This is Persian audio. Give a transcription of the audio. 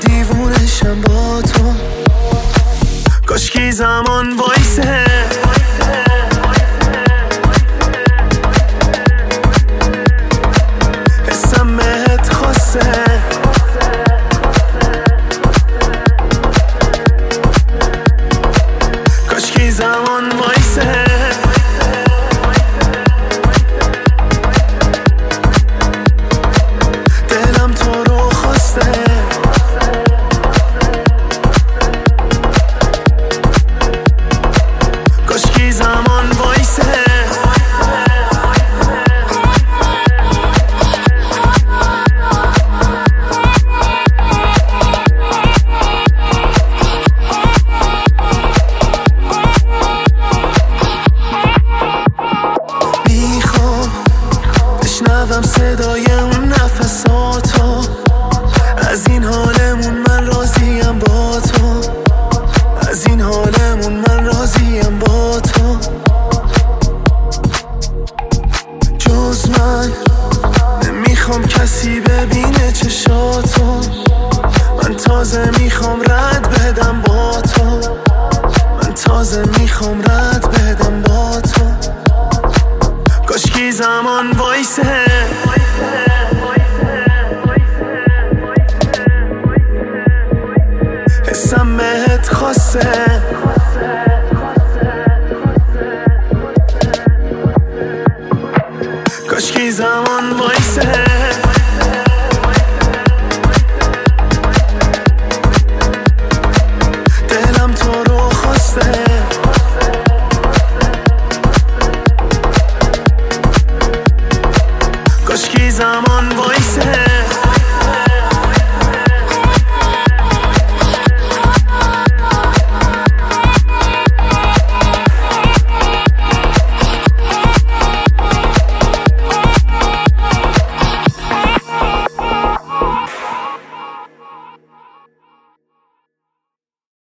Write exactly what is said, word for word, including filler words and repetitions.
دیوونشم با تو. کاشکی زمان وایسه حسم بهت خاصه. کاشکی زمان وایسه دلم تو رو خواسته. کاشکی زمان وایسه بشنوم صدای اون نفساتو. از این حالمون من راضیم با تو. از این حالمون من راضیم با تو. جز من نمیخوام کسی ببینه چشاتو. من تازه میخوام رد بدم با تو. من تازه میخوام رد بدم با تو. کاشکی زمان وایسه حسم بهت خاصه.